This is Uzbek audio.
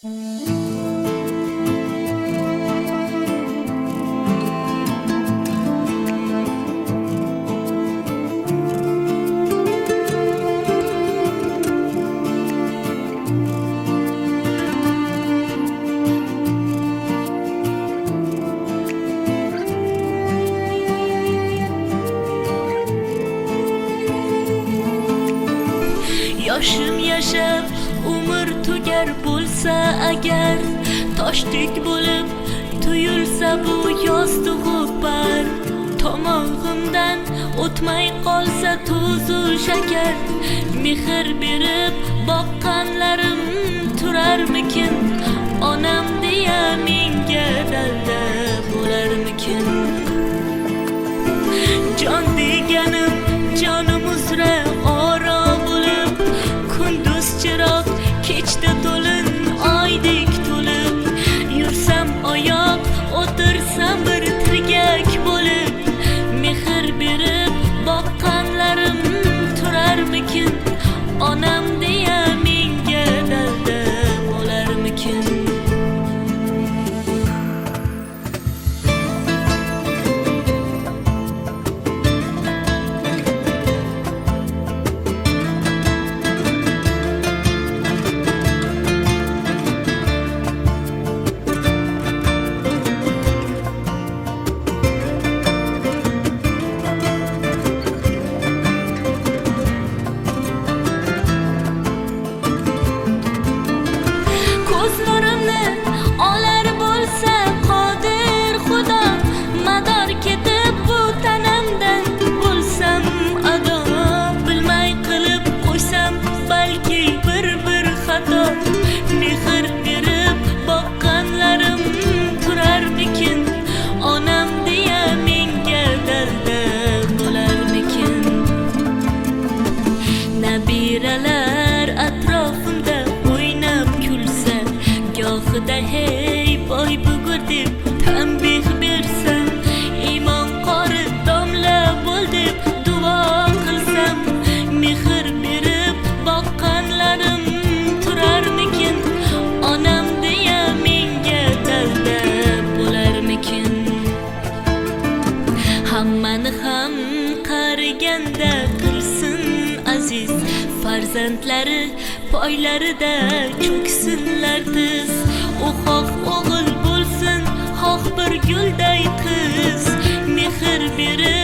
Yoshim yashab umr tugar bo'lsa agar, toshdek bo'lib tuyulsa bu yostig'u par, tomog'imdan o'tmay qolsa tuzu shakar, mehr berib boqqanlarim turarmikin, onam deya menga dalda bo'larmikin. Jon deganim jonim uzra oro bo'lib, kunduz chiroq kechda to'lin oydek to'lib, yursam oyoq o'tirsam bir tirgak bo'lib, mehr berib boqqanlarim turarmikin, onam deya menga dalda bo'larmikin. Ko'zlarimni olar bo'lsa qodir Xudo, mador ketib bu tanamdan bo'lsam ado, bilmay qilib qo'ysam balki bir xato, mehr berib boqqanlarim turarmikin, onam deya menga dalda bo'larmikin. Nabiralar atrofimda o'ynab kulsa, gohida hey boy bugur deb tanbeh bersa, iymon qori domla bo'l deb duo qilsam, mehr berib boqqanlarim turarmikin, onam deya menga dalda bo'larmikin. Hammani ham qariganda qilsin aziz, farzandlari poylarida cho'ksinlar tiz, u xoh o'g'il bo'lsin, xoh bir gulday qiz, mehr berib